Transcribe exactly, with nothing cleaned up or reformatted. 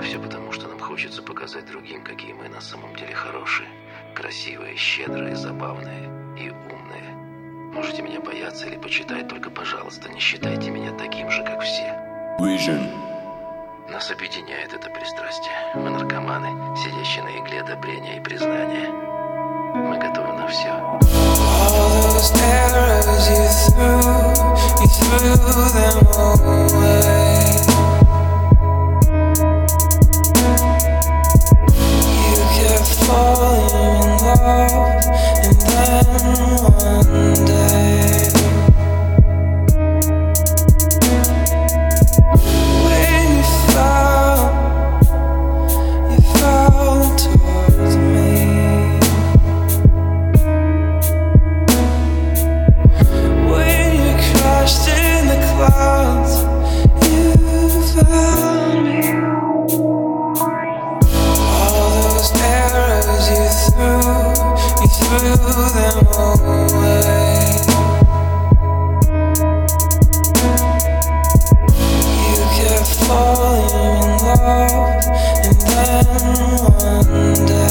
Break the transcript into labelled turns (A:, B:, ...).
A: все потому, что нам хочется показать другим, какие мы на самом деле хорошие, красивые, щедрые, забавные и умные. Можете меня бояться или почитать, только, пожалуйста, не считайте меня таким же, как все.
B: Vision.
A: Нас объединяет это пристрастие. Мы наркоманы, сидящие на игле одобрения и признания. Мы готовы на все.
C: All those arrows you threw, you threw them away. You kept falling in love, and then one day, when you fell, you fell towards me. In the clouds, you found me. All those arrows you threw, you threw them away. You kept falling in love, and then one day